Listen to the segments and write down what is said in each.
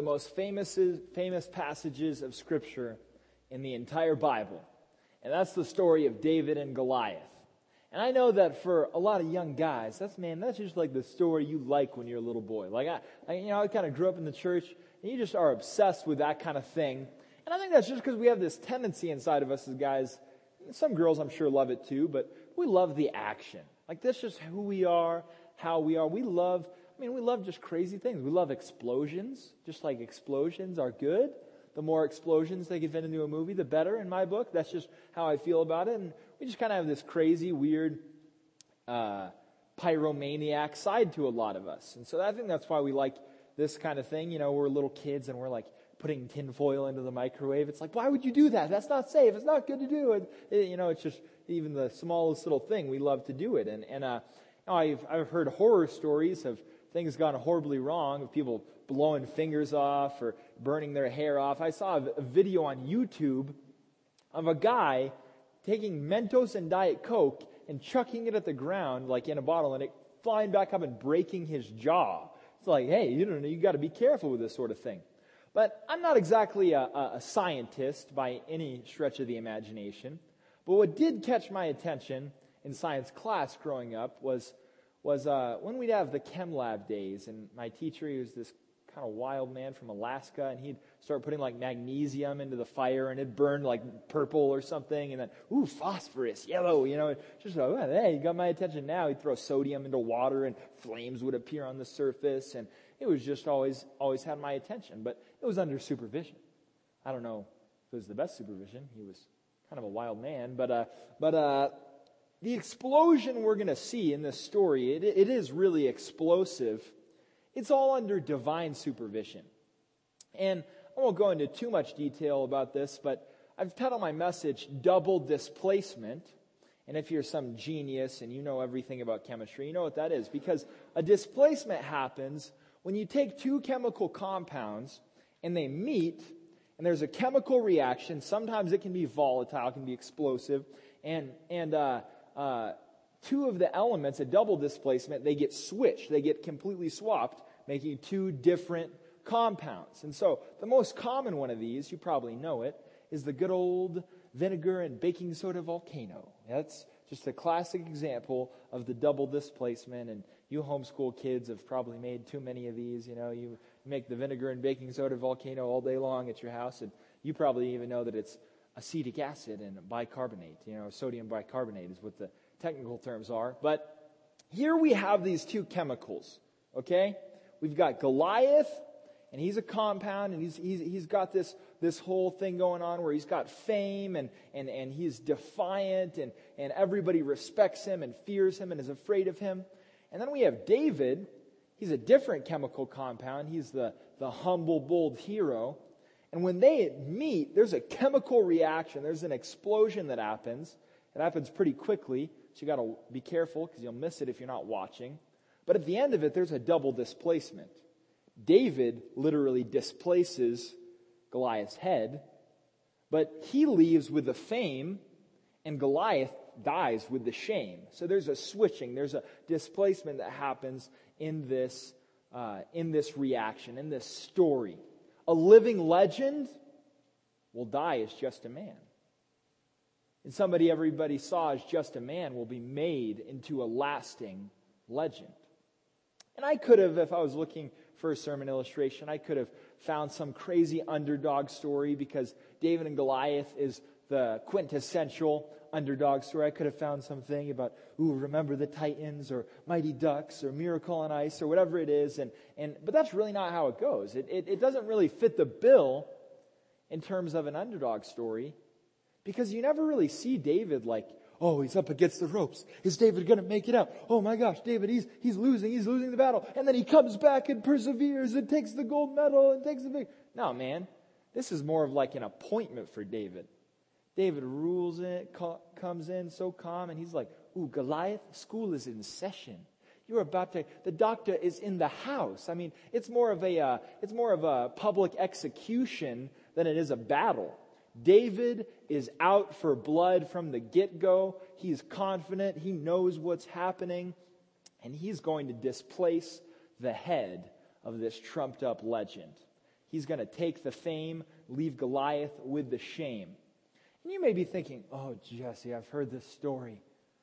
most famous passages of Scripture in the entire Bible. And that's the story of David and Goliath. And I know that for a lot of young guys, that's just like the story you like when you're a little boy. Like I kind of grew up in the church, and you just are obsessed with that kind of thing. And I think that's just because we have this tendency inside of us as guys. Some girls, I'm sure, love it too, but we love the action. Like that's just who we are, how we are. We love just crazy things. We love explosions, just like explosions are good. The more explosions they can fit into a movie, the better in my book. That's just how I feel about it. And we just kind of have this crazy, weird, pyromaniac side to a lot of us. And so I think that's why we like this kind of thing. You know, we're little kids and we're like putting tinfoil into the microwave. It's like, why would you do that? That's not safe. It's not good to do it. It's just even the smallest little thing. We love to do it. And I've heard horror stories of things gone horribly wrong, of people blowing fingers off or burning their hair off. I saw a video on YouTube of a guy taking Mentos and Diet Coke and chucking it at the ground like in a bottle, and it flying back up and breaking his jaw. It's like, hey, you got to be careful with this sort of thing. But I'm not exactly a scientist by any stretch of the imagination. But what did catch my attention in science class growing up was when we'd have the chem lab days, and my teacher, he was this kind of wild man from Alaska, and he'd start putting like magnesium into the fire, and it burned like purple or something, and then phosphorus, yellow, just hey, you got my attention now. He'd throw sodium into water, and flames would appear on the surface, and it was just always had my attention, but it was under supervision. I don't know if it was the best supervision. He was kind of a wild man, but the explosion we're going to see in this story, it is really explosive. It's all under divine supervision. And I won't go into too much detail about this, but I've titled my message, Double Displacement. And if you're some genius and you know everything about chemistry, you know what that is. Because a displacement happens when you take two chemical compounds and they meet, and there's a chemical reaction. Sometimes it can be volatile, it can be explosive, and two of the elements, a double displacement, they get switched. They get completely swapped, making two different compounds. And so the most common one of these, you probably know it, is the good old vinegar and baking soda volcano. That's just a classic example of the double displacement. And you homeschool kids have probably made too many of these. You make the vinegar and baking soda volcano all day long at your house, and you probably even know that it's acetic acid and bicarbonate. Sodium bicarbonate is what the technical terms are. But here we have these two chemicals, okay? We've got Goliath, and he's a compound, and he's got this whole thing going on where he's got fame, and he's defiant, and everybody respects him and fears him and is afraid of him. And then we have David. He's a different chemical compound. He's the humble, bold hero. And when they meet, there's a chemical reaction. There's an explosion that happens. It happens pretty quickly, so you got to be careful because you'll miss it if you're not watching. But at the end of it, there's a double displacement. David literally displaces Goliath's head, but he leaves with the fame, and Goliath dies with the shame. So there's a switching, there's a displacement that happens in this reaction, in this story. A living legend will die as just a man. And somebody everybody saw as just a man will be made into a lasting legend. And I could have, if I was looking for a sermon illustration, I could have found some crazy underdog story because David and Goliath is the quintessential underdog story. I could have found something about, remember the Titans or Mighty Ducks or Miracle on Ice or whatever it is. But that's really not how it goes. It doesn't really fit the bill in terms of an underdog story because you never really see David like, he's up against the ropes. Is David going to make it out? Oh my gosh, David, he's losing the battle. And then he comes back and perseveres and takes the gold medal and takes the victory. No, man, this is more of like an appointment for David. David rules it, comes in so calm, and he's like, Goliath, school is in session. The doctor is in the house. I mean, it's more of a public execution than it is a battle. David is out for blood from the get-go. He's confident. He knows what's happening. And he's going to displace the head of this trumped-up legend. He's going to take the fame, leave Goliath with the shame. And you may be thinking, oh, Jesse, I've heard this story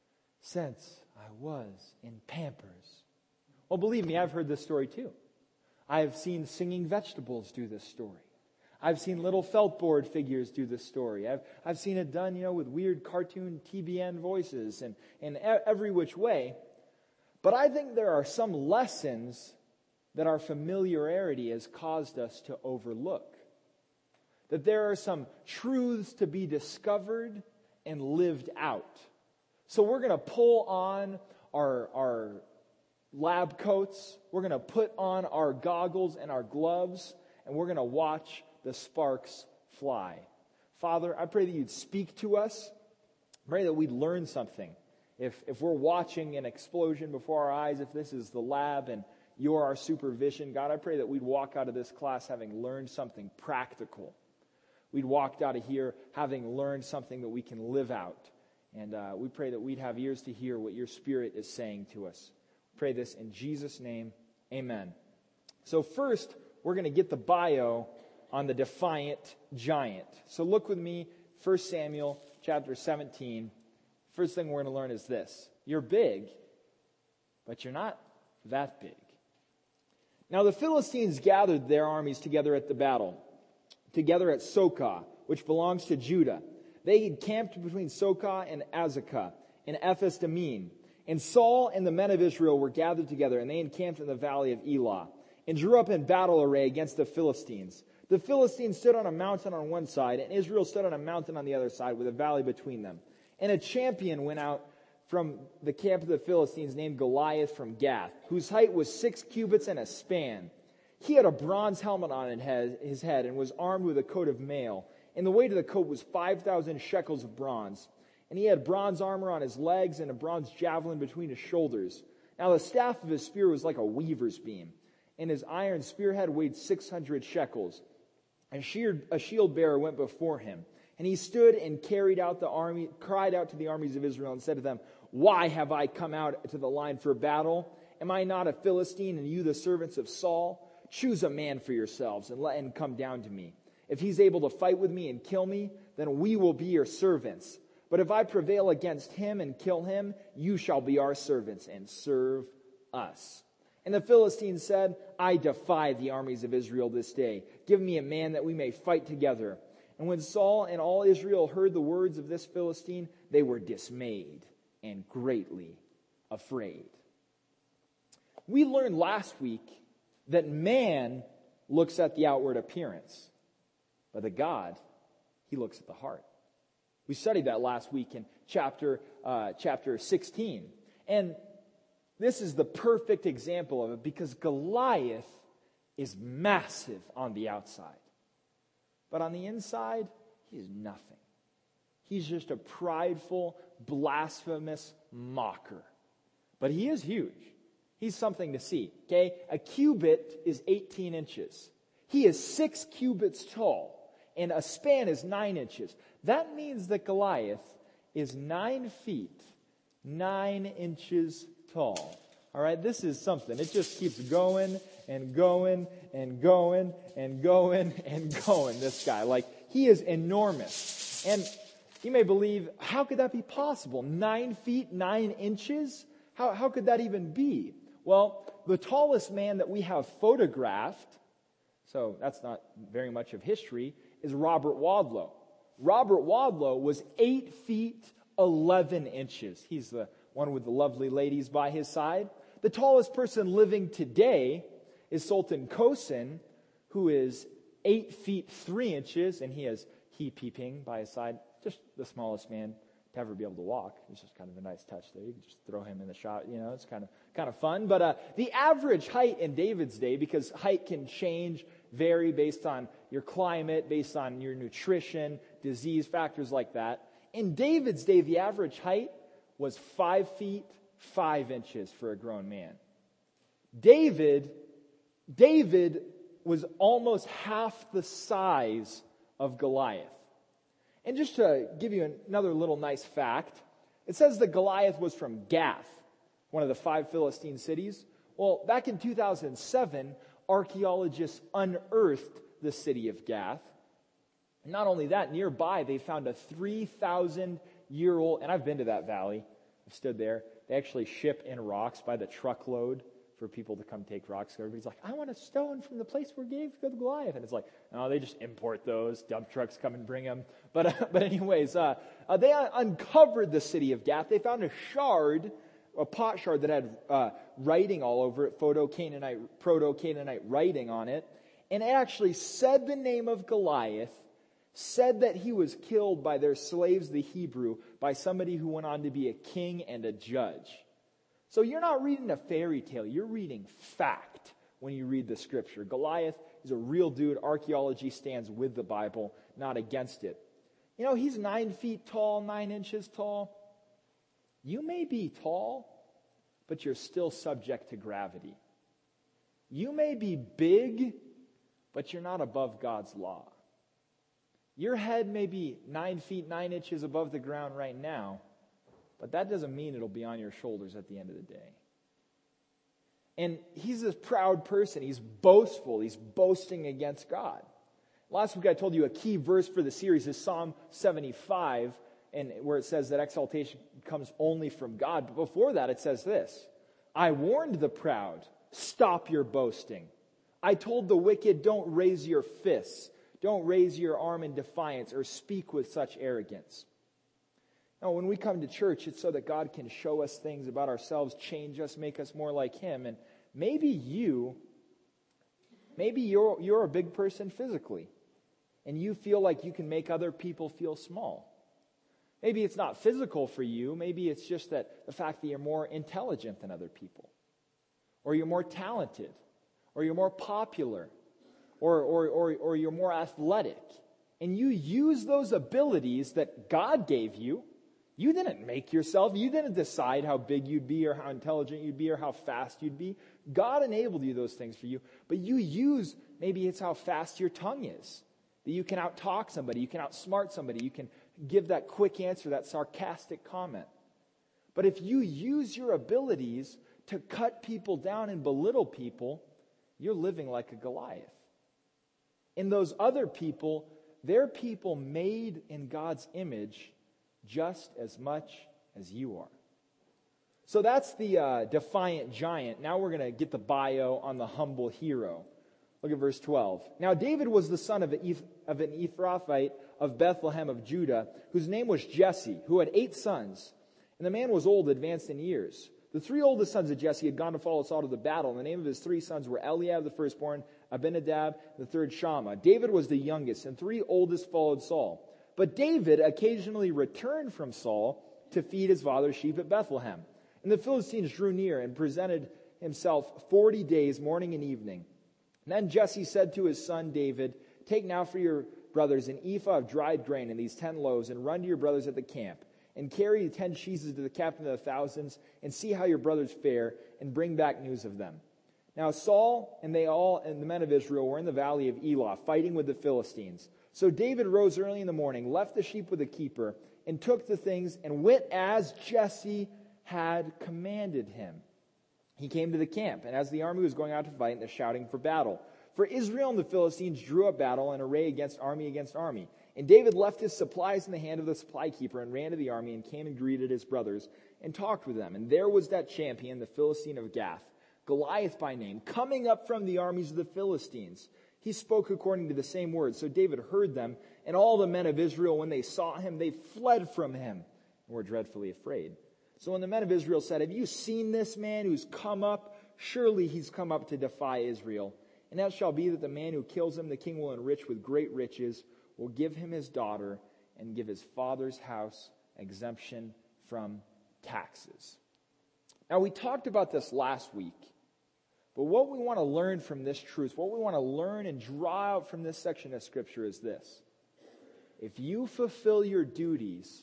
since I was in Pampers. Well, believe me, I've heard this story too. I've seen singing vegetables do this story. I've seen little felt-board figures do this story. I've seen it done, with weird cartoon TBN voices and every which way. But I think there are some lessons that our familiarity has caused us to overlook. That there are some truths to be discovered and lived out. So we're going to pull on our lab coats. We're going to put on our goggles and our gloves, and we're going to watch the sparks fly. Father, I pray that you'd speak to us. I pray that we'd learn something. If we're watching an explosion before our eyes, if this is the lab and you're our supervision, God, I pray that we'd walk out of this class having learned something practical. We'd walked out of here having learned something that we can live out. And we pray that we'd have ears to hear what your Spirit is saying to us. Pray this in Jesus' name. Amen. So first, we're going to get the bio on the defiant giant. So look with me, 1 Samuel chapter 17. First thing we're going to learn is this. You're big, but you're not that big. Now the Philistines gathered their armies together at the battle, together at Sokah, which belongs to Judah. They had camped between Sokah and Azekah in Ephes Dammim. And Saul and the men of Israel were gathered together, and they encamped in the valley of Elah, and drew up in battle array against the Philistines. The Philistines stood on a mountain on one side, and Israel stood on a mountain on the other side, with a valley between them. And a champion went out from the camp of the Philistines named Goliath from Gath, whose height was 6 cubits and a span. He had a bronze helmet on his head and was armed with a coat of mail. And the weight of the coat was 5,000 shekels of bronze. And he had bronze armor on his legs and a bronze javelin between his shoulders. Now the staff of his spear was like a weaver's beam, and his iron spearhead weighed 600 shekels. A shield bearer went before him. And he stood and cried out to the armies of Israel and said to them, "Why have I come out to the line for battle? Am I not a Philistine, and you the servants of Saul? Choose a man for yourselves and let him come down to me. If he's able to fight with me and kill me, then we will be your servants. But if I prevail against him and kill him, you shall be our servants and serve us." And the Philistines said, "I defy the armies of Israel this day. Give me a man that we may fight together." And when Saul and all Israel heard the words of this Philistine, they were dismayed and greatly afraid. We learned last week that man looks at the outward appearance, but that God, he looks at the heart. We studied that last week in chapter 16. And this is the perfect example of it, because Goliath is massive on the outside. But on the inside, he is nothing. He's just a prideful, blasphemous mocker. But he is huge. He's something to see. Okay? A cubit is 18 inches. He is 6 cubits tall. And a span is 9 inches. That means that Goliath is 9 feet, 9 inches tall. All right, this is something. It just keeps going and going and going and going and going, this guy. Like, he is enormous. And you may believe, how could that be possible? 9 feet, 9 inches? How could that even be? Well, the tallest man that we have photographed, so that's not very much of history, is Robert Wadlow. Robert Wadlow was 8 feet, 11 inches. He's the one with the lovely ladies by his side. The tallest person living today is Sultan Kosin, who is 8 feet, 3 inches, and he has He Peeping by his side. Just the smallest man to ever be able to walk. It's just kind of a nice touch there. You can just throw him in the shot. It's kind of fun. But the average height in David's day, because height can vary based on your climate, based on your nutrition, disease, factors like that. In David's day, the average height was 5 feet, 5 inches for a grown man. David was almost half the size of Goliath. And just to give you another little nice fact, it says that Goliath was from Gath, one of the 5 Philistine cities. Well, back in 2007, archaeologists unearthed the city of Gath. And not only that, nearby they found a 3,000-year-old, and I've been to that valley. I've stood there. They actually ship in rocks by the truckload for people to come take rocks. Everybody's like, I want a stone from the place where David killed Goliath. And it's like, no, they just import those. Dump trucks come and bring them. But anyways, they uncovered the city of Gath. They found a pot shard that had writing all over it, Proto-Canaanite writing on it. And it actually said the name of Goliath, said that he was killed by their slaves, the Hebrew, by somebody who went on to be a king and a judge. So you're not reading a fairy tale, you're reading fact when you read the scripture. Goliath is a real dude. Archaeology stands with the Bible, not against it. You know, he's 9 feet tall, 9 inches tall. You may be tall, but you're still subject to gravity. You may be big, but you're not above God's law. Your head may be 9 feet, 9 inches above the ground right now, but that doesn't mean it'll be on your shoulders at the end of the day. And he's this proud person. He's boastful. He's boasting against God. Last week I told you a key verse for the series is Psalm 75, and where it says that exaltation comes only from God. But before that it says this, I warned the proud, stop your boasting. I told the wicked, don't raise your fists. Don't raise your arm in defiance or speak with such arrogance. Now, when we come to church, it's so that God can show us things about ourselves, change us, make us more like Him. And maybe you're a big person physically, and you feel like you can make other people feel small. Maybe it's not physical for you. Maybe it's just that the fact that you're more intelligent than other people, or you're more talented, or you're more popular, or you're more athletic. And you use those abilities that God gave you. You didn't make yourself. You didn't decide how big you'd be or how intelligent you'd be or how fast you'd be. God enabled you those things for you. But you use, maybe it's how fast your tongue is. That you can out-talk somebody. You can outsmart somebody. You can give that quick answer, that sarcastic comment. But if you use your abilities to cut people down and belittle people, you're living like a Goliath. And those other people, they're people made in God's image just as much as you are. So that's the defiant giant. Now we're going to get the bio on the humble hero. Look at verse 12. Now David was the son of an Ephrathite of Bethlehem of Judah, whose name was Jesse, who had 8 sons. And the man was old, advanced in years. The 3 oldest sons of Jesse had gone to follow Saul to the battle. And the name of his 3 sons were Eliab, the firstborn, Abinadab, the third Shammah. David was the youngest, and 3 oldest followed Saul. But David occasionally returned from Saul to feed his father's sheep at Bethlehem. And the Philistines drew near and presented himself 40 days, morning and evening. And then Jesse said to his son David, take now for your brothers an ephah of dried grain and these 10 loaves, and run to your brothers at the camp. And carry 10 cheeses to the captain of the thousands, and see how your brothers fare, and bring back news of them. Now Saul and the men of Israel were in the valley of Elah, fighting with the Philistines. So David rose early in the morning, left the sheep with the keeper, and took the things, and went as Jesse had commanded him. He came to the camp, and as the army was going out to fight, and they're shouting for battle. For Israel and the Philistines drew up battle in array against army. And David left his supplies in the hand of the supply keeper and ran to the army and came and greeted his brothers and talked with them. And there was that champion, the Philistine of Gath, Goliath by name, coming up from the armies of the Philistines. He spoke according to the same words. So David heard them, and all the men of Israel, when they saw him, they fled from him and were dreadfully afraid. So when the men of Israel said, have you seen this man who's come up? Surely he's come up to defy Israel. And it shall be that the man who kills him, the king will enrich with great riches, will give him his daughter, and give his father's house exemption from taxes. Now, we talked about this last week, but what we want to learn from this truth, what we want to learn and draw out from this section of Scripture is this. If you fulfill your duties,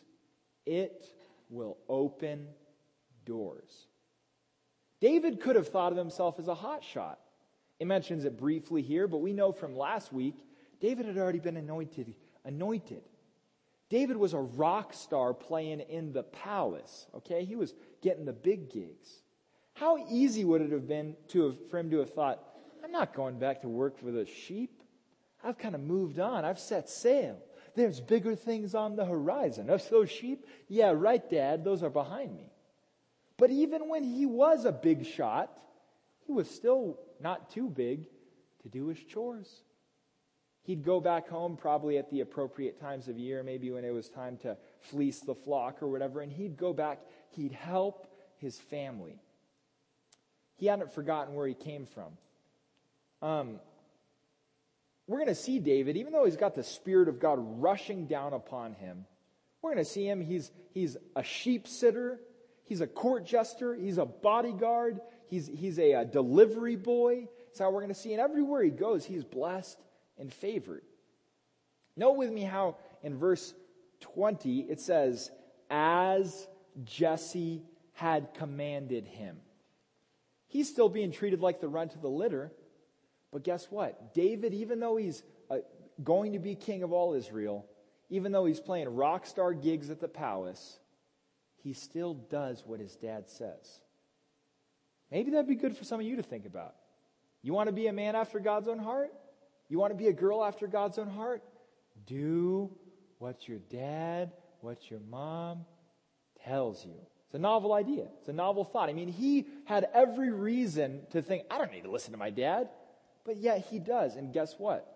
it will open doors. David could have thought of himself as a hotshot. It mentions it briefly here, but we know from last week, David had already been anointed. David was a rock star playing in the palace. Okay, he was getting the big gigs. How easy would it have been for him to have thought, I'm not going back to work for the sheep. I've kind of moved on. I've set sail. There's bigger things on the horizon. Of those sheep? Yeah, right, Dad. Those are behind me. But even when he was a big shot, he was still not too big to do his chores. He'd go back home probably at the appropriate times of year, maybe when it was time to fleece the flock or whatever, and he'd go back, he'd help his family. He hadn't forgotten where he came from. We're going to see David, even though he's got the Spirit of God rushing down upon him, we're going to see him, he's a sheep sitter, he's a court jester, he's a bodyguard, he's a delivery boy. That's how we're going to see. And everywhere he goes, he's blessed and favored. Note with me how in verse 20 it says, as Jesse had commanded him. He's still being treated like the runt of the litter. But guess what? David, even though he's going to be king of all Israel, even though he's playing rock star gigs at the palace, he still does what his dad says. Maybe that'd be good for some of you to think about. You want to be a man after God's own heart? You want to be a girl after God's own heart? Do what your dad, what your mom tells you. It's a novel idea. It's a novel thought. I mean, he had every reason to think, I don't need to listen to my dad. But yet he does. And guess what?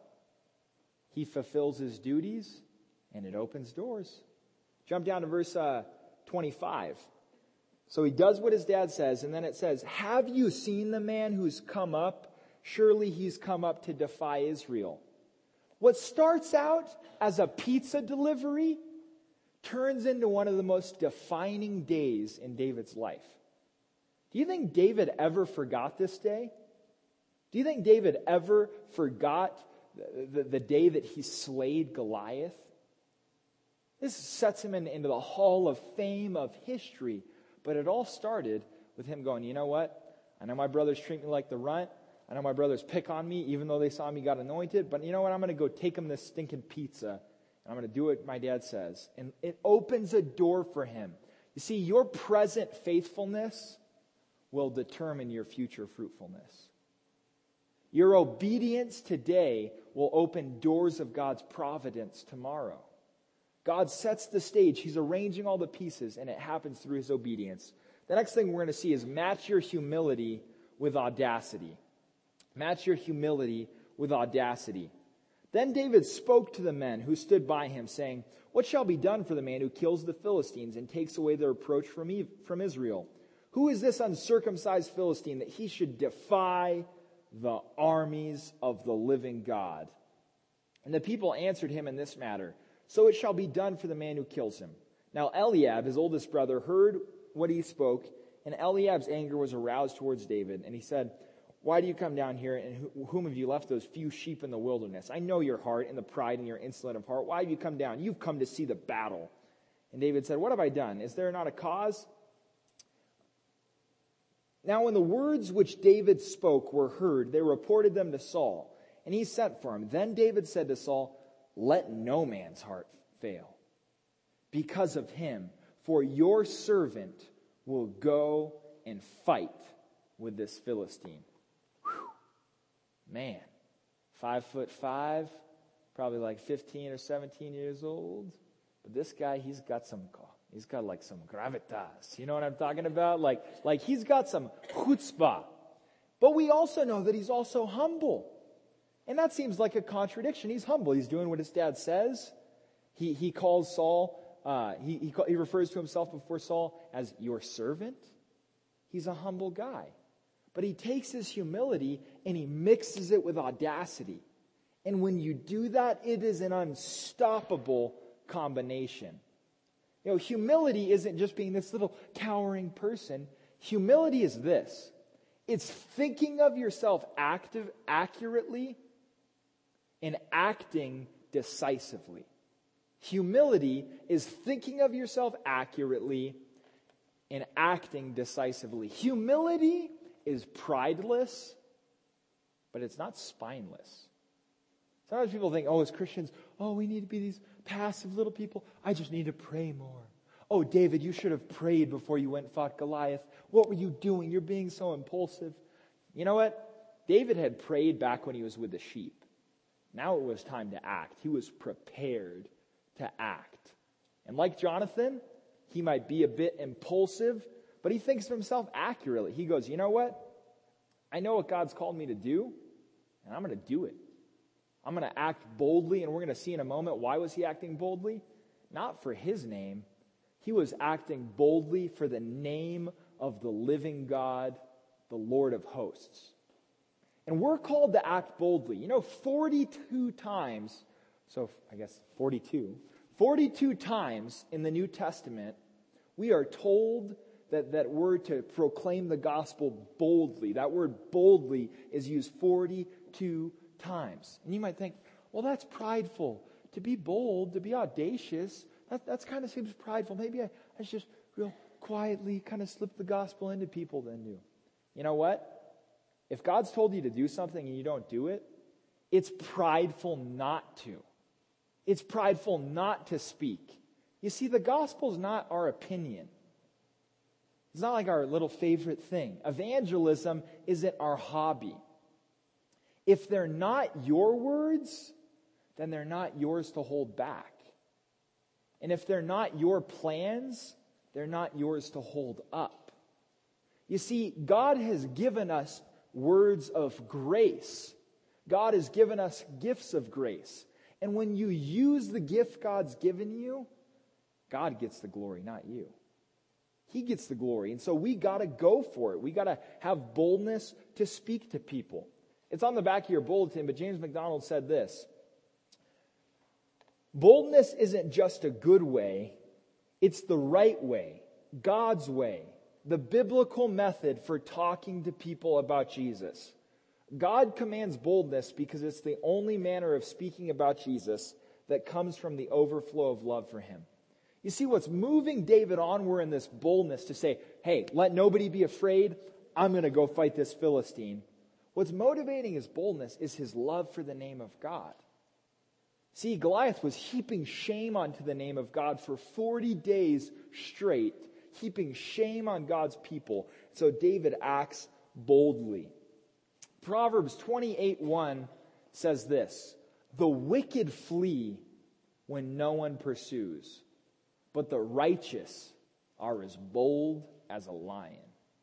He fulfills his duties and it opens doors. Jump down to verse 25. So he does what his dad says, and then it says, have you seen the man who's come up? Surely he's come up to defy Israel. What starts out as a pizza delivery turns into one of the most defining days in David's life. Do you think David ever forgot this day? Do you think David ever forgot the day that he slayed Goliath? This sets him into the hall of fame of history. But it all started with him going, you know what? I know my brothers treat me like the runt. I know my brothers pick on me even though they saw me got anointed. But you know what? I'm going to go take them this stinking pizza. And I'm going to do what my dad says. And it opens a door for him. You see, your present faithfulness will determine your future fruitfulness. Your obedience today will open doors of God's providence tomorrow. God sets the stage. He's arranging all the pieces, and it happens through his obedience. The next thing we're going to see is match your humility with audacity. Match your humility with audacity. Then David spoke to the men who stood by him, saying, what shall be done for the man who kills the Philistines and takes away their reproach from Israel? Who is this uncircumcised Philistine that he should defy the armies of the living God? And the people answered him in this matter, so it shall be done for the man who kills him. Now Eliab, his oldest brother, heard what he spoke, and Eliab's anger was aroused towards David. And he said, why do you come down here, and whom have you left those few sheep in the wilderness? I know your heart and the pride and your insolent of heart. Why have you come down? You've come to see the battle. And David said, what have I done? Is there not a cause? Now when the words which David spoke were heard, they reported them to Saul, and he sent for him. Then David said to Saul, let no man's heart fail because of him, for your servant will go and fight with this Philistine. Whew. Man, 5'5", probably like 15 or 17 years old. But this guy, he's got like some gravitas. You know what I'm talking about? Like he's got some chutzpah. But we also know that he's also humble. And that seems like a contradiction. He's humble. He's doing what his dad says. He calls Saul, he refers to himself before Saul as your servant. He's a humble guy. But he takes his humility and he mixes it with audacity. And when you do that, it is an unstoppable combination. You know, humility isn't just being this little cowering person. Humility is this. It's thinking of yourself accurately and acting decisively. Humility is thinking of yourself accurately and acting decisively. Humility is prideless, but it's not spineless. Sometimes people think, as Christians, we need to be these passive little people. I just need to pray more. Oh, David, you should have prayed before you went and fought Goliath. What were you doing? You're being so impulsive. You know what? David had prayed back when he was with the sheep. Now it was time to act. He was prepared to act. And like Jonathan, he might be a bit impulsive, but he thinks of himself accurately. He goes, you know what? I know what God's called me to do, and I'm going to do it. I'm going to act boldly, and we're going to see in a moment why was he acting boldly? Not for his name. He was acting boldly for the name of the living God, the Lord of hosts. And we're called to act boldly. 42 times, so I guess 42 times in the New Testament, we are told that we're to proclaim the gospel boldly. That word boldly is used 42 times. And you might think, well, that's prideful. To be bold, to be audacious, that kind of seems prideful. Maybe I should just real quietly kind of slip the gospel into people then do. You know what? If God's told you to do something and you don't do it, it's prideful not to. It's prideful not to speak. You see, the gospel's not our opinion. It's not like our little favorite thing. Evangelism isn't our hobby. If they're not your words, then they're not yours to hold back. And if they're not your plans, they're not yours to hold up. You see, God has given us words of grace. God has given us gifts of grace. And when you use the gift God's given you, God gets the glory, not you. He gets the glory. And so we got to go for it. We got to have boldness to speak to people. It's on the back of your bulletin, but James MacDonald said this: boldness isn't just a good way, it's the right way, God's way, the biblical method for talking to people about Jesus. God commands boldness because it's the only manner of speaking about Jesus that comes from the overflow of love for him. You see, what's moving David onward in this boldness to say, hey, let nobody be afraid, I'm going to go fight this Philistine. What's motivating his boldness is his love for the name of God. See, Goliath was heaping shame onto the name of God for 40 days straight, heaping shame on God's people. So David acts boldly. Proverbs 28:1 says this: the wicked flee when no one pursues, but the righteous are as bold as a lion.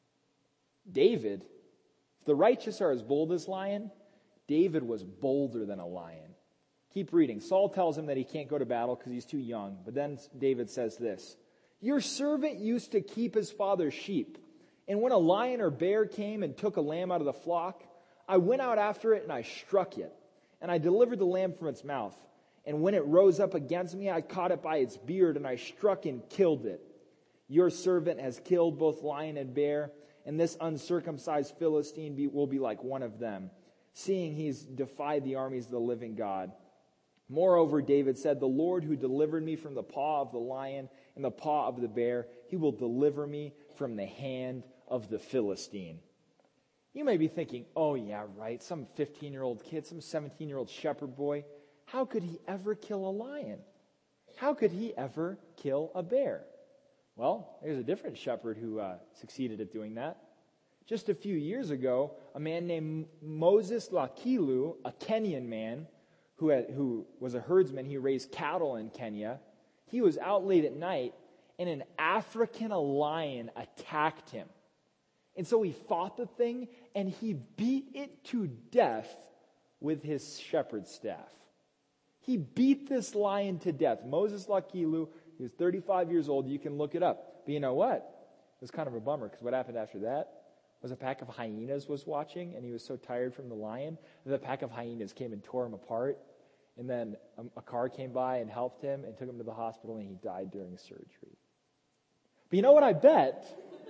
David, if the righteous are as bold as lion, David was bolder than a lion. Keep reading. Saul tells him that he can't go to battle because he's too young. But then David says this: your servant used to keep his father's sheep, and when a lion or bear came and took a lamb out of the flock, I went out after it and I struck it, and I delivered the lamb from its mouth. And when it rose up against me, I caught it by its beard, and I struck and killed it. Your servant has killed both lion and bear, and this uncircumcised Philistine will be like one of them, seeing he's defied the armies of the living God. Moreover, David said, the Lord who delivered me from the paw of the lion and the paw of the bear, he will deliver me from the hand of the Philistine. You may be thinking, oh yeah, right, some 15-year-old kid, some 17-year-old shepherd boy, how could he ever kill a lion? How could he ever kill a bear? Well, there's a different shepherd who succeeded at doing that. Just a few years ago, a man named Moses Lakilu, a Kenyan man who was a herdsman, he raised cattle in Kenya, he was out late at night, and an African lion attacked him. And so he fought the thing, and he beat it to death with his shepherd's staff. He beat this lion to death. Moses Lakilu, he was 35 years old. You can look it up. But you know what? It was kind of a bummer, because what happened after that was a pack of hyenas was watching, and he was so tired from the lion, that the pack of hyenas came and tore him apart. And then a car came by and helped him and took him to the hospital, and he died during surgery. But you know what I bet?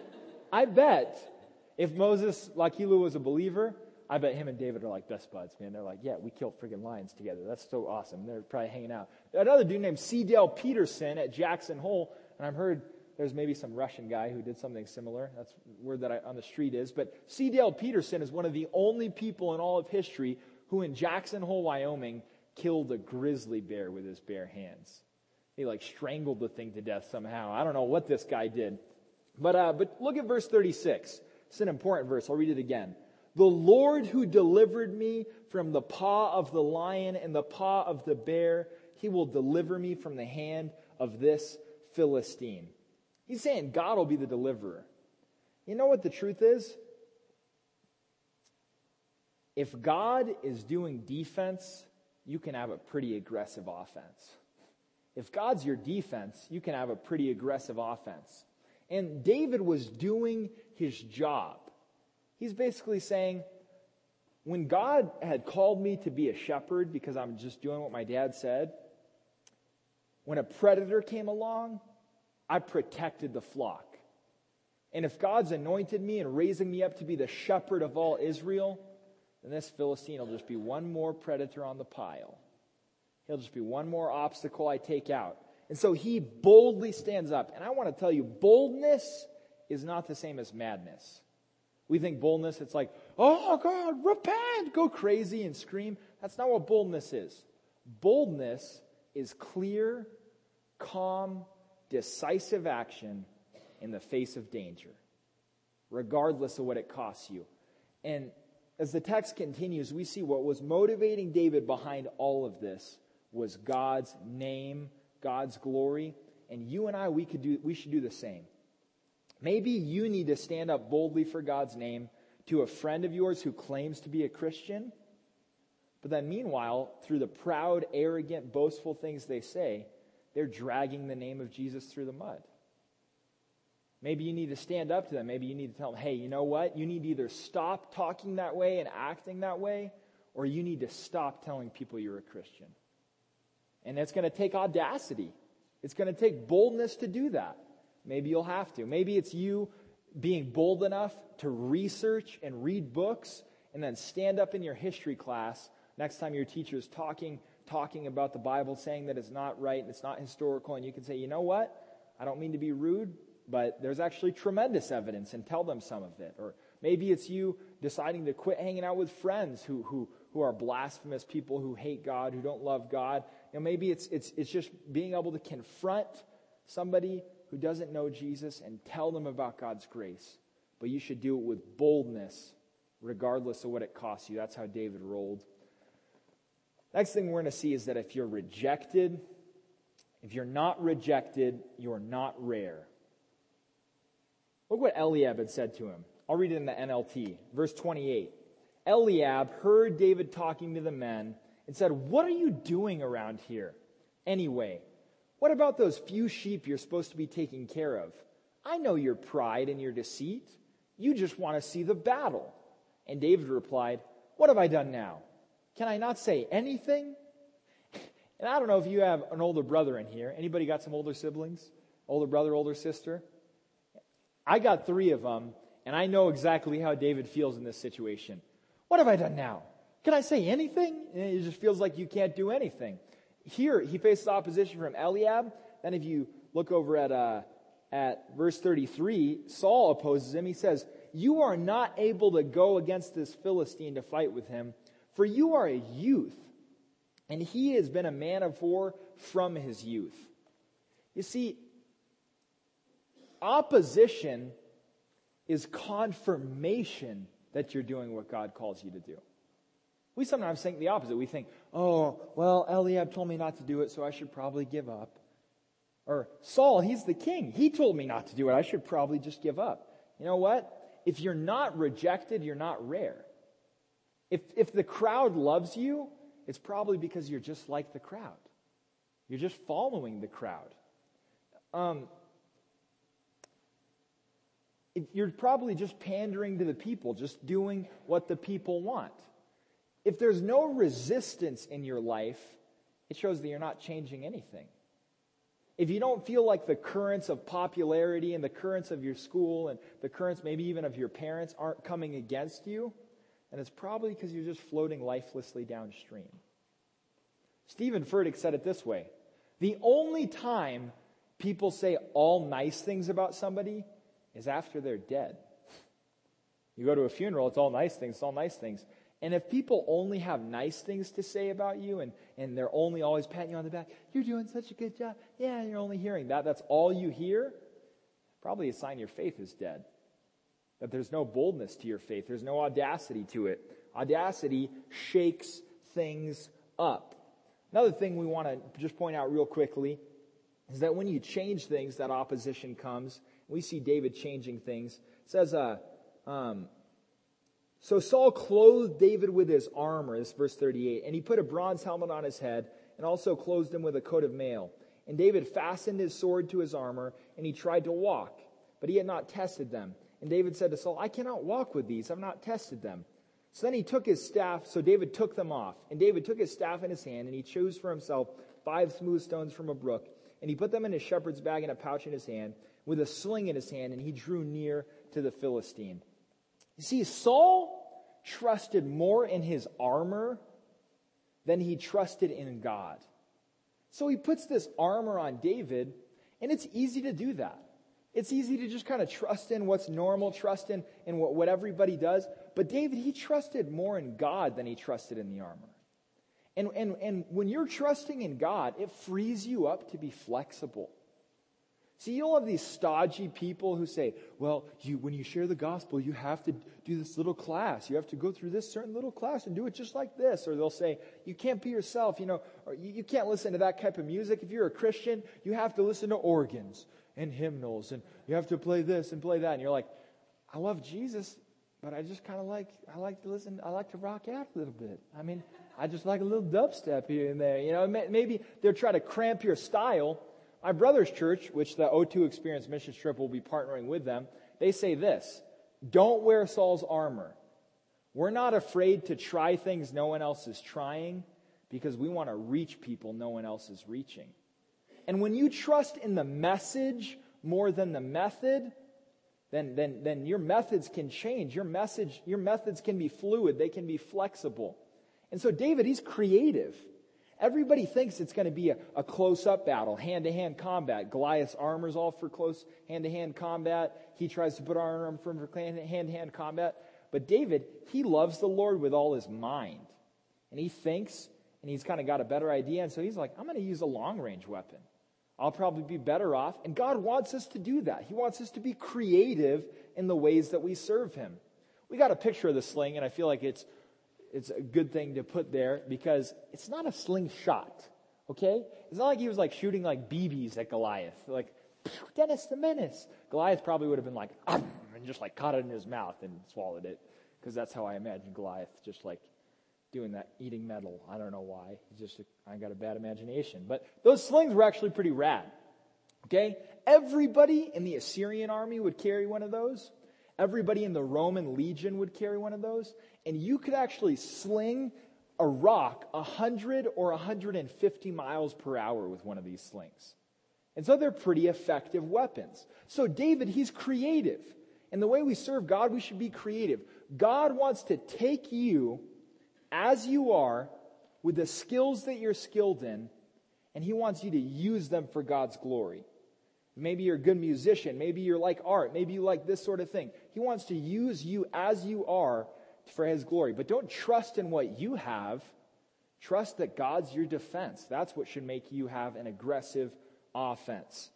I bet if Moses Lakilu was a believer, I bet him and David are like best buds, man. They're like, yeah, we kill friggin' lions together. That's so awesome. They're probably hanging out. Another dude named C. Dale Peterson at Jackson Hole, and I've heard there's maybe some Russian guy who did something similar. That's the word that on the street is. But C. Dale Peterson is one of the only people in all of history who in Jackson Hole, Wyoming, killed a grizzly bear with his bare hands. He strangled the thing to death somehow. I don't know what this guy did. But look at verse 36. It's an important verse. I'll read it again. The Lord who delivered me from the paw of the lion and the paw of the bear, he will deliver me from the hand of this Philistine. He's saying God will be the deliverer. You know what the truth is? If God is doing defense, you can have a pretty aggressive offense. If God's your defense, you can have a pretty aggressive offense. And David was doing his job. He's basically saying, when God had called me to be a shepherd because I'm just doing what my dad said, when a predator came along, I protected the flock. And if God's anointed me and raising me up to be the shepherd of all Israel, then this Philistine will just be one more predator on the pile. He'll just be one more obstacle I take out. And so he boldly stands up. And I want to tell you, boldness is not the same as madness. We think boldness, it's like, oh God, repent, go crazy and scream. That's not what boldness is. Boldness is clear, calm, decisive action in the face of danger, regardless of what it costs you. And as the text continues, we see what was motivating David behind all of this was God's name, God's glory, and you and I, we should do the same. Maybe you need to stand up boldly for God's name to a friend of yours who claims to be a Christian, but then meanwhile, through the proud, arrogant, boastful things they say, they're dragging the name of Jesus through the mud. Maybe you need to stand up to them. Maybe you need to tell them, hey, you know what? You need to either stop talking that way and acting that way, or you need to stop telling people you're a Christian. And it's going to take audacity. It's going to take boldness to do that. Maybe you'll have to. Maybe it's you being bold enough to research and read books and then stand up in your history class next time your teacher's talking about the Bible, saying that it's not right and it's not historical, and you can say, you know what? I don't mean to be rude, but there's actually tremendous evidence, and tell them some of it. Or maybe it's you deciding to quit hanging out with friends who are blasphemous people who hate God, who don't love God. You know, maybe it's just being able to confront somebody who doesn't know Jesus and tell them about God's grace. But you should do it with boldness, regardless of what it costs you. That's how David rolled. Next thing we're going to see is that if you're rejected, if you're not rejected, you're not rare. Look what Eliab had said to him. I'll read it in the NLT. Verse 28. Eliab heard David talking to the men and said, "What are you doing around here? Anyway, what about those few sheep you're supposed to be taking care of? I know your pride and your deceit. You just want to see the battle." And David replied, "What have I done now? Can I not say anything?" And I don't know if you have an older brother in here. Anybody got some older siblings? Older brother, older sister? I got 3 of them, and I know exactly how David feels in this situation. What have I done now? Can I say anything? And it just feels like you can't do anything. Here, he faces opposition from Eliab. Then if you look over at verse 33, Saul opposes him. He says, "You are not able to go against this Philistine to fight with him, for you are a youth, and he has been a man of war from his youth." You see, opposition is confirmation that you're doing what God calls you to do. We sometimes think the opposite. We think, oh, well, Eliab told me not to do it, so I should probably give up. Or Saul, he's the king. He told me not to do it. I should probably just give up. You know what? If you're not rejected, you're not rare. If the crowd loves you, it's probably because you're just like the crowd. You're just following the crowd. You're probably just pandering to the people, just doing what the people want. If there's no resistance in your life, it shows that you're not changing anything. If you don't feel like the currents of popularity and the currents of your school and the currents maybe even of your parents aren't coming against you, then it's probably because you're just floating lifelessly downstream. Stephen Furtick said it this way: the only time people say all nice things about somebody is after they're dead. You go to a funeral, it's all nice things. And if people only have nice things to say about you and they're only always patting you on the back, "You're doing such a good job," and you're only hearing that, that's all you hear, probably a sign your faith is dead. that there's no boldness to your faith. There's no audacity to it. Audacity shakes things up. Another thing we want to just point out real quickly is that when you change things, that opposition comes. We see David changing things. It says, so Saul clothed David with his armor, this is verse 38, and he put a bronze helmet on his head and also clothed him with a coat of mail. And David fastened his sword to his armor, and he tried to walk, but he had not tested them. And David said to Saul, I cannot walk with these. I've not tested them. So then he took his staff, so David took them off. And David took his staff in his hand, and he chose for himself 5 smooth stones from a brook. And he put them in his shepherd's bag and a pouch in his hand, with a sling in his hand, and he drew near to the Philistine. You see, Saul trusted more in his armor than he trusted in God. So he puts this armor on David, and it's easy to do that. It's easy to just kind of trust in what's normal, trust in what everybody does. But David, he trusted more in God than he trusted in the armor. And when you're trusting in God, it frees you up to be flexible. See, you'll have these stodgy people who say, well, when you share the gospel, you have to do this little class. You have to go through this certain little class and do it just like this. Or they'll say, you can't be yourself, or you can't listen to that type of music. If you're a Christian, you have to listen to organs and hymnals, and you have to play this and play that. And you're like, I love Jesus, but I just kind of I like to rock out a little bit. I mean, I just like a little dubstep here and there. Maybe they're trying to cramp your style. My brother's church, which the O2 Experience Mission Trip will be partnering with them, they say this: don't wear Saul's armor. We're not afraid to try things no one else is trying because we want to reach people no one else is reaching. And when you trust in the message more than the method, then your methods can change. Your methods can be fluid. They can be flexible. And so David, he's creative. Everybody thinks it's going to be a close-up battle, hand-to-hand combat. Goliath's armor's all for close hand-to-hand combat. He tries to put armor on for hand-to-hand combat. But David, he loves the Lord with all his mind. And he thinks, and he's kind of got a better idea. And so he's like, I'm going to use a long-range weapon. I'll probably be better off. And God wants us to do that. He wants us to be creative in the ways that we serve him. We got a picture of the sling, and I feel like it's a good thing to put there because it's not a slingshot, okay? It's not like he was shooting BBs at Goliath. Dennis the Menace. Goliath probably would have been and just caught it in his mouth and swallowed it, because that's how I imagine Goliath, just doing that, eating metal. I don't know why. I got a bad imagination. But those slings were actually pretty rad, okay? Everybody in the Assyrian army would carry one of those. Everybody in the Roman legion would carry one of those. And you could actually sling a rock 100 or 150 miles per hour with one of these slings. And so they're pretty effective weapons. So David, he's creative. And the way we serve God, we should be creative. God wants to take you as you are with the skills that you're skilled in, and he wants you to use them for God's glory. Maybe you're a good musician. Maybe you're like art. Maybe you like this sort of thing. He wants to use you as you are for his glory. But don't trust in what you have. Trust that God's your defense. That's what should make you have an aggressive offense.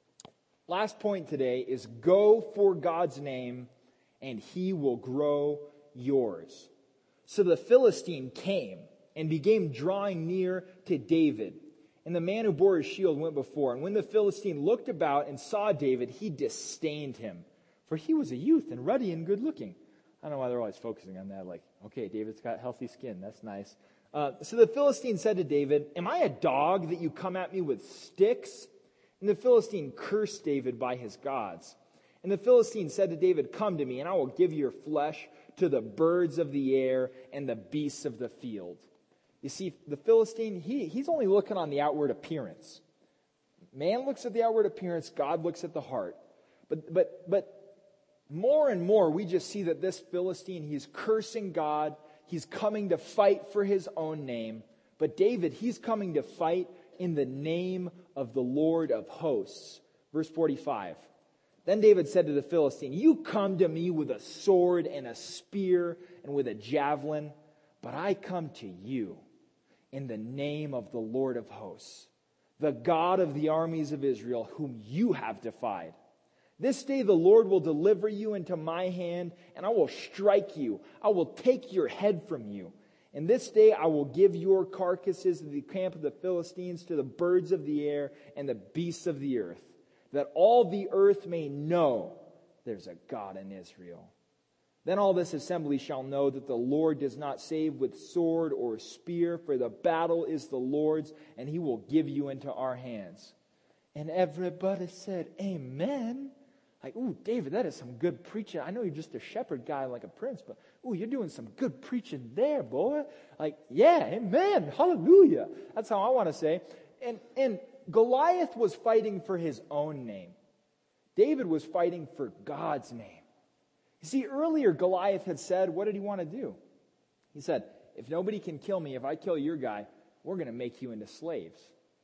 Last point today is go for God's name and he will grow yours. So the Philistine came and began drawing near to David. And the man who bore his shield went before. And when the Philistine looked about and saw David, he disdained him. For he was a youth and ruddy and good looking. I don't know why they're always focusing on that. Okay, David's got healthy skin. That's nice. So the Philistine said to David, am I a dog that you come at me with sticks? And the Philistine cursed David by his gods. And the Philistine said to David, come to me, and I will give your flesh to the birds of the air and the beasts of the field. You see, the Philistine, he's only looking on the outward appearance. Man looks at the outward appearance, God looks at the heart. But more and more, we just see that this Philistine, he's cursing God. He's coming to fight for his own name. But David, he's coming to fight in the name of the Lord of hosts. Verse 45. Then David said to the Philistine, you come to me with a sword and a spear and with a javelin, but I come to you in the name of the Lord of hosts, the God of the armies of Israel, whom you have defied. This day the Lord will deliver you into my hand, and I will strike you. I will take your head from you. And this day I will give your carcasses in the camp of the Philistines to the birds of the air and the beasts of the earth, that all the earth may know there's a God in Israel. Then all this assembly shall know that the Lord does not save with sword or spear, for the battle is the Lord's, and he will give you into our hands. And everybody said, amen. Like, ooh, David, that is some good preaching. I know you're just a shepherd guy like a prince, but ooh, you're doing some good preaching there, boy. Like, yeah, amen, hallelujah. That's how I want to say. And Goliath was fighting for his own name. David was fighting for God's name. You see, earlier Goliath had said, what did he want to do? He said, if nobody can kill me, if I kill your guy, we're going to make you into slaves.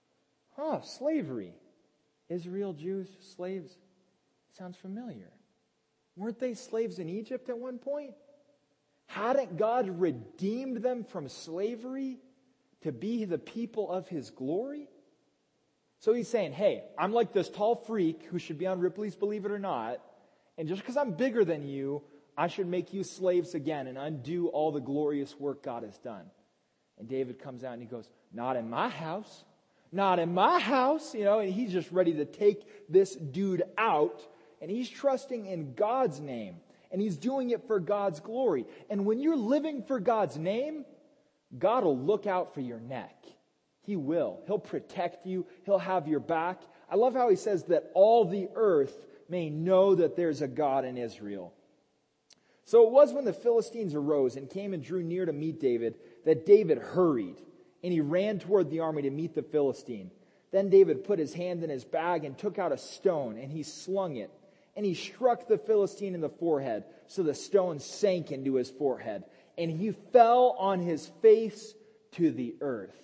Slavery. Israel, Jews, slaves. Sounds familiar. Weren't they slaves in Egypt at one point? Hadn't God redeemed them from slavery to be the people of his glory? So he's saying, hey, I'm like this tall freak who should be on Ripley's Believe It or Not, and just because I'm bigger than you, I should make you slaves again and undo all the glorious work God has done. And David comes out and he goes, not in my house. Not in my house. And he's just ready to take this dude out. And he's trusting in God's name. And he's doing it for God's glory. And when you're living for God's name, God will look out for your neck. He will. He'll protect you. He'll have your back. I love how he says that all the earth may know that there's a God in Israel. So it was when the Philistines arose and came and drew near to meet David that David hurried. And he ran toward the army to meet the Philistine. Then David put his hand in his bag and took out a stone, and he slung it. And he struck the Philistine in the forehead, so the stone sank into his forehead. And he fell on his face to the earth.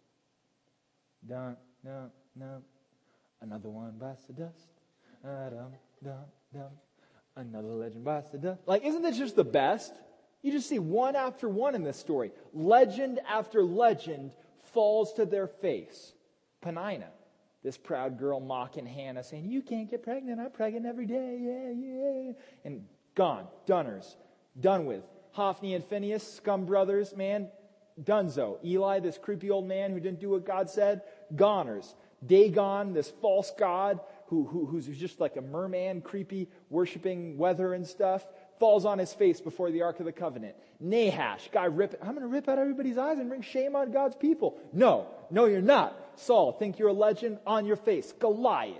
Dun, dun, dun. Another one bites the dust. Dun, dun, dun. Another legend bites the dust. Like, isn't this just the best? You just see one after one in this story. Legend after legend falls to their face. Peninnah, this proud girl mocking Hannah, saying, you can't get pregnant. I'm pregnant every day. Yeah. And gone. Dunners. Done with. Hophni and Phinehas, scum brothers, man. Dunzo. Eli, this creepy old man who didn't do what God said. Goners. Dagon, this false god who's just like a merman, creepy, worshiping weather and stuff, falls on his face before the Ark of the Covenant. Nahash, guy I'm going to rip out everybody's eyes and bring shame on God's people. No, you're not. Saul, think you're a legend? On your face. Goliath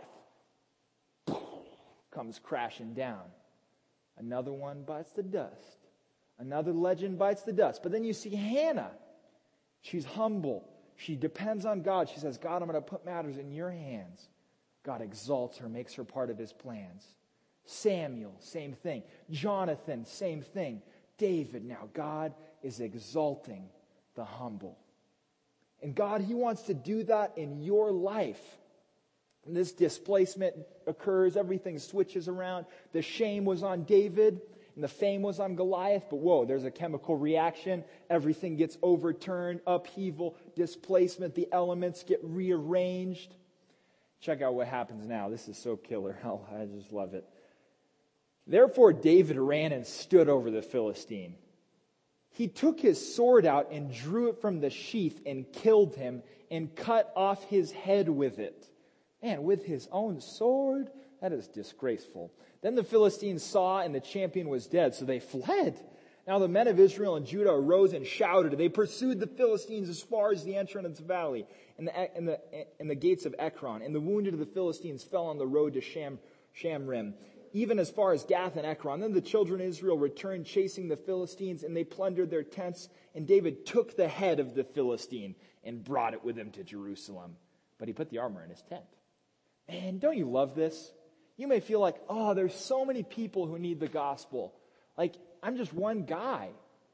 comes crashing down. Another one bites the dust. Another legend bites the dust. But then you see Hannah. She's humble. She depends on God. She says, God, I'm going to put matters in your hands. God exalts her, makes her part of his plans. Samuel, same thing. Jonathan, same thing. David, now God is exalting the humble. And God, he wants to do that in your life. And this displacement occurs. Everything switches around. The shame was on David and the fame was on Goliath. But whoa, there's a chemical reaction. Everything gets overturned, upheaval, displacement. The elements get rearranged. Check out what happens now. This is so killer. I just love it. Therefore, David ran and stood over the Philistine. He took his sword out and drew it from the sheath and killed him and cut off his head with it. Man, with his own sword? That is disgraceful. Then the Philistines saw and the champion was dead, so they fled. Now the men of Israel and Judah arose and shouted. They pursued the Philistines as far as the entrance valley and the gates of Ekron. And the wounded of the Philistines fell on the road to Shamrim, even as far as Gath and Ekron. Then the children of Israel returned, chasing the Philistines, and they plundered their tents. And David took the head of the Philistine and brought it with him to Jerusalem. But he put the armor in his tent. Man, don't you love this? You may feel like, oh, there's so many people who need the gospel. Like, I'm just one guy.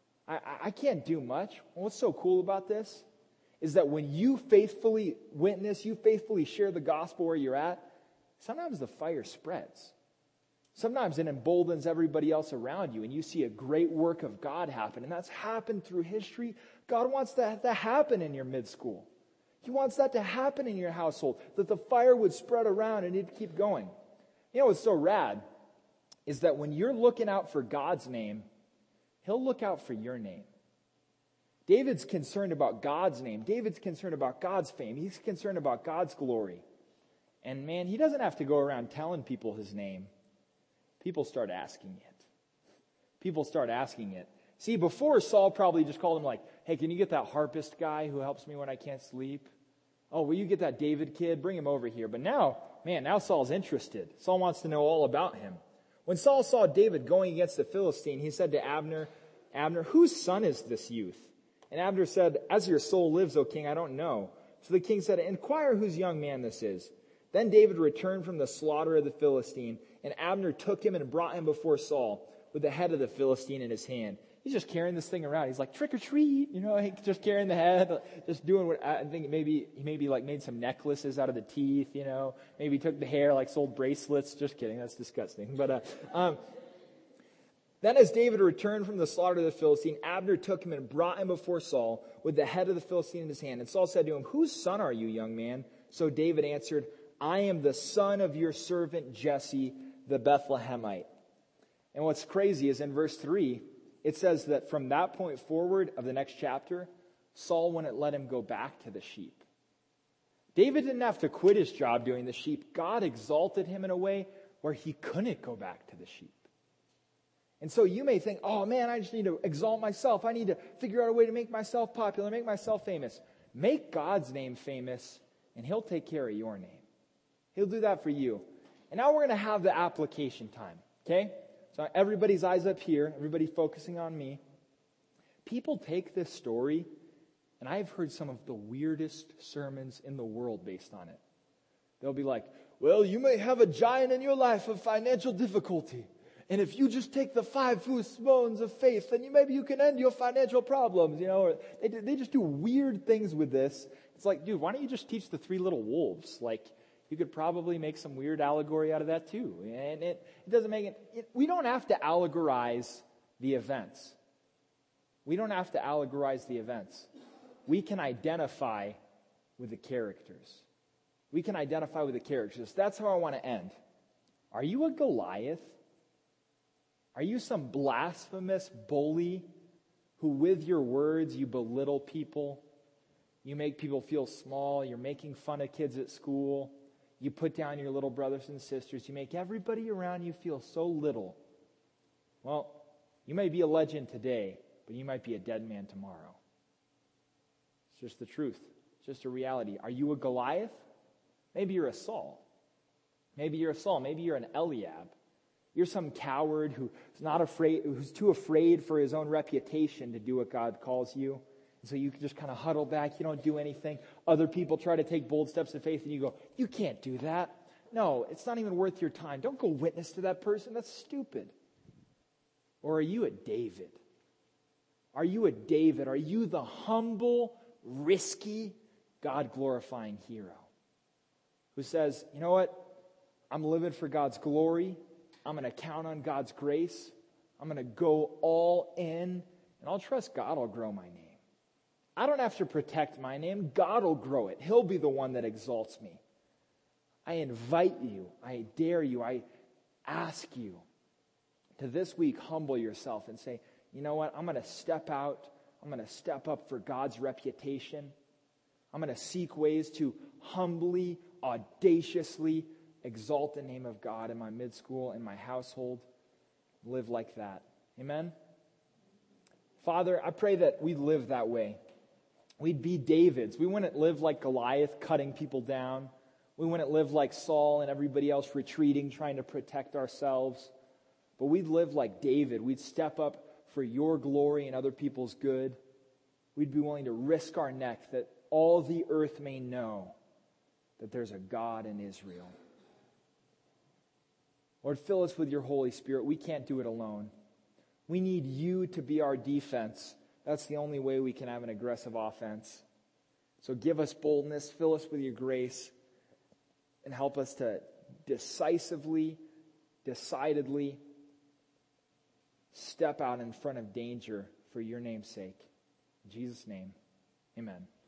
I can't do much. Well, what's so cool about this is that when you faithfully witness, you faithfully share the gospel where you're at, sometimes the fire spreads. Sometimes it emboldens everybody else around you, and you see a great work of God happen. And that's happened through history. God wants that to happen in your mid-school. He wants that to happen in your household, that the fire would spread around and it'd keep going. You know what's so rad is that when you're looking out for God's name, he'll look out for your name. David's concerned about God's name. David's concerned about God's fame. He's concerned about God's glory. And man, he doesn't have to go around telling people his name. People start asking it. People start asking it. See, before Saul probably just called him like, hey, can you get that harpist guy who helps me when I can't sleep? Oh, will you get that David kid? Bring him over here. But now Saul's interested. Saul wants to know all about him. When Saul saw David going against the Philistine, he said to Abner, whose son is this youth? And Abner said, as your soul lives, O king, I don't know. So the king said, inquire whose young man this is. Then David returned from the slaughter of the Philistine, and Abner took him and brought him before Saul with the head of the Philistine in his hand. He's just carrying this thing around. He's like, trick or treat, just carrying the head, just doing what, I think he maybe like made some necklaces out of the teeth, maybe took the hair, like sold bracelets. Just kidding. That's disgusting. But, then as David returned from the slaughter of the Philistine, Abner took him and brought him before Saul with the head of the Philistine in his hand. And Saul said to him, whose son are you, young man? So David answered, I am the son of your servant Jesse, the Bethlehemite. And what's crazy is in verse 3, it says that from that point forward of the next chapter, Saul wouldn't let him go back to the sheep. David didn't have to quit his job doing the sheep. God exalted him in a way where he couldn't go back to the sheep. And so you may think, oh man, I just need to exalt myself. I need to figure out a way to make myself popular, make myself famous. Make God's name famous, and he'll take care of your name. He'll do that for you. And now we're going to have the application time, okay? So everybody's eyes up here, everybody focusing on me. People take this story, and I've heard some of the weirdest sermons in the world based on it. They'll be like, well, you may have a giant in your life of financial difficulty. And if you just take the 5 stones of faith, then maybe you can end your financial problems, Or they just do weird things with this. It's like, dude, why don't you just teach the 3 little wolves? Like, you could probably make some weird allegory out of that too. And it doesn't make it, we don't have to allegorize the events. We don't have to allegorize the events. We can identify with the characters. We can identify with the characters. That's how I want to end. Are you a Goliath? Are you some blasphemous bully who with your words you belittle people? You make people feel small. You're making fun of kids at school. You put down your little brothers and sisters. You make everybody around you feel so little. Well, you may be a legend today, but you might be a dead man tomorrow. It's just the truth. It's just a reality. Are you a Goliath? Maybe you're a Saul. Maybe you're a Saul. Maybe you're an Eliab. You're some coward who's too afraid for his own reputation to do what God calls you. And so you can just kind of huddle back. You don't do anything. Other people try to take bold steps of faith and you go, you can't do that. No, it's not even worth your time. Don't go witness to that person. That's stupid. Or are you a David? Are you a David? Are you the humble, risky, God-glorifying hero who says, you know what? I'm living for God's glory. I'm going to count on God's grace. I'm going to go all in, and I'll trust God will grow my name. I don't have to protect my name. God will grow it. He'll be the one that exalts me. I invite you, I dare you, I ask you to this week humble yourself and say, you know what, I'm going to step out. I'm going to step up for God's reputation. I'm going to seek ways to humbly, audaciously exalt the name of God in my mid-school, in my household. Live like that. Amen? Father, I pray that we'd live that way. We'd be Davids. We wouldn't live like Goliath, cutting people down. We wouldn't live like Saul and everybody else retreating, trying to protect ourselves. But we'd live like David. We'd step up for your glory and other people's good. We'd be willing to risk our neck that all the earth may know that there's a God in Israel. Lord, fill us with your Holy Spirit. We can't do it alone. We need you to be our defense. That's the only way we can have an aggressive offense. So give us boldness, fill us with your grace, and help us to decisively, decidedly step out in front of danger for your name's sake. In Jesus' name, amen.